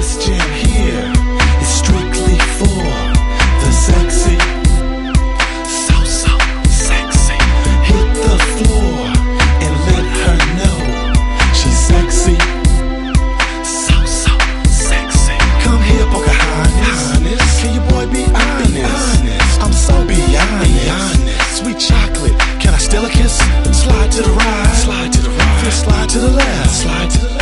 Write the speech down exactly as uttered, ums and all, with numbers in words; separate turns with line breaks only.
This jam here is strictly for the sexy, so so sexy. Hit the floor and let her know she's sexy, so so sexy. Come here, Pocahontas, can you boy be honest? I'm so beyond honest. Sweet chocolate, can I steal a kiss? Slide to the right, slide to the right, slide to the left, slide to the left.